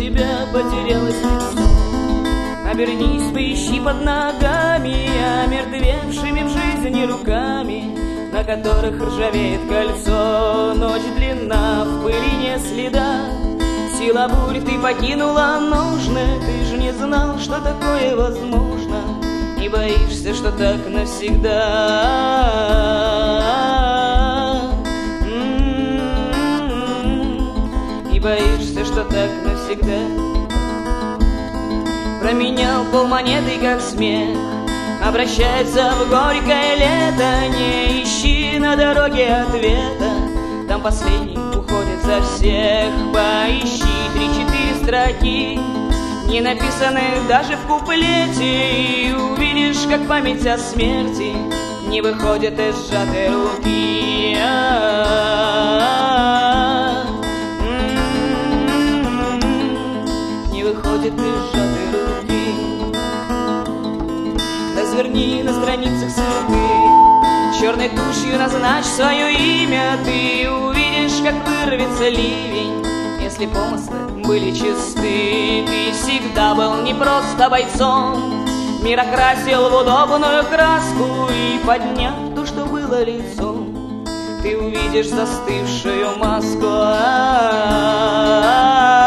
тебя потерялось лицо. Обернись, поищи под ногами, омертвевшими в жизни руками, на которых ржавеет кольцо. Ночь длинна, в пыли не следа, сила бурь, ты покинула нужное. Ты же не знал, что такое возможно, не боишься, что так навсегда. Не боишься, что так навсегда. Променял полмонеты, как смех, обращается в горькое лето. Не ищи на дороге ответа, там последний уходит за всех. Поищи 3-4 строки, не написанных даже в куплете, и увидишь, как память о смерти не выходит из сжатой руки. Не выходит из сжатой руки. Разверни на страницах сыры, черной тушью назначь свое имя. Ты увидишь, как вырвется ливень, если помыслы были чисты. Ты всегда был не просто бойцом, мир окрасил в удобную краску, и подняв то, что было лицом, ты увидишь застывшую маску.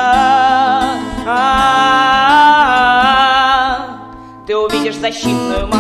Ты увидишь защитную маску.